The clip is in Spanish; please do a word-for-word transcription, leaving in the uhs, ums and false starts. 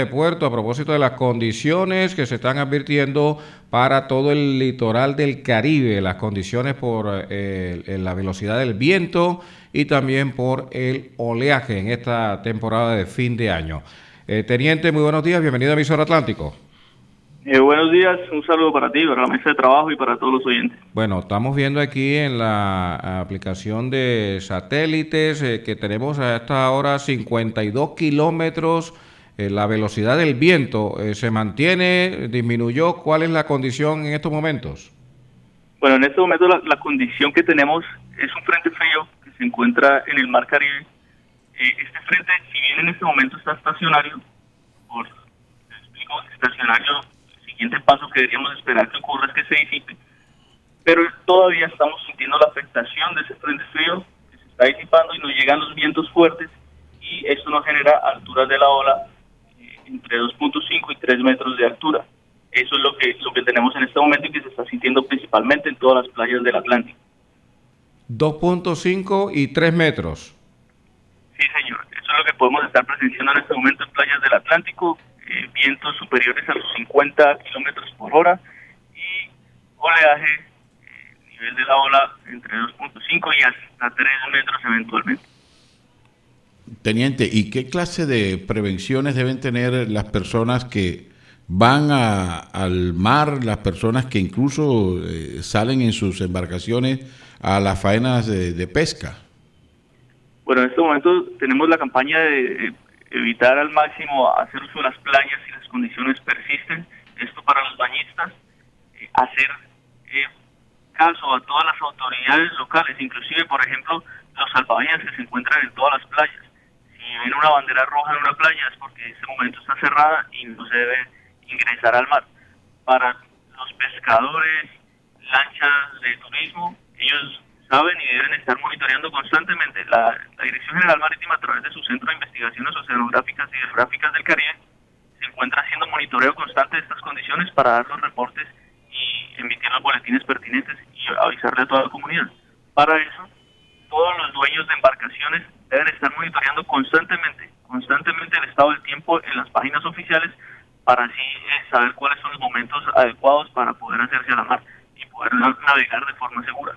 de puerto a propósito de las condiciones que se están advirtiendo para todo el litoral del Caribe, las condiciones por eh, la velocidad del viento y también por el oleaje en esta temporada de fin de año. Eh, teniente, muy buenos días, bienvenido a Emisor Atlántico. Eh, buenos días, un saludo para ti, para la mesa de trabajo y para todos los oyentes. Bueno, estamos viendo aquí en la aplicación de satélites eh, que tenemos a esta hora cincuenta y dos kilómetros. Eh, la velocidad del viento eh, se mantiene, disminuyó. ¿Cuál es la condición en estos momentos? Bueno, en este momento la, la condición que tenemos es un frente frío que se encuentra en el Mar Caribe. Eh, este frente, si bien en este momento está estacionario, por, te explico, estacionario, el siguiente paso que deberíamos esperar que ocurra es que se disipe, pero todavía estamos sintiendo la afectación de ese frente frío que se está disipando y nos llegan los vientos fuertes y esto nos genera alturas de la ola entre dos punto cinco y tres metros de altura. Eso es lo que lo que tenemos en este momento y que se está sintiendo principalmente en todas las playas del Atlántico. dos punto cinco y tres metros. Sí, señor. Eso es lo que podemos estar presenciando en este momento en playas del Atlántico. Eh, vientos superiores a los cincuenta kilómetros por hora y oleaje, eh, nivel de la ola entre dos punto cinco y hasta tres metros eventualmente. Teniente, ¿y qué clase de prevenciones deben tener las personas que van a, al mar, las personas que incluso eh, salen en sus embarcaciones a las faenas de, de pesca? Bueno, en este momento tenemos la campaña de evitar al máximo hacer uso de las playas si las condiciones persisten. Esto para los bañistas, eh, hacer eh, caso a todas las autoridades locales, inclusive, por ejemplo, los salvavidas que se encuentran en todas las playas. Si ven una bandera roja en una playa es porque en ese momento está cerrada y no se debe ingresar al mar. Para los pescadores, lanchas de turismo, ellos saben y deben estar monitoreando constantemente. La, la Dirección General Marítima, a través de su Centro de Investigaciones Oceanográficas y Hidrográficas del Caribe, se encuentra haciendo monitoreo constante de estas condiciones para dar los reportes y emitir los boletines pertinentes y avisarle a toda la comunidad. Para eso, todos los dueños de embarcaciones deben estar monitoreando constantemente, constantemente el estado del tiempo en las páginas oficiales para así eh, saber cuáles son los momentos adecuados para poder hacerse a la mar y poder navegar de forma segura.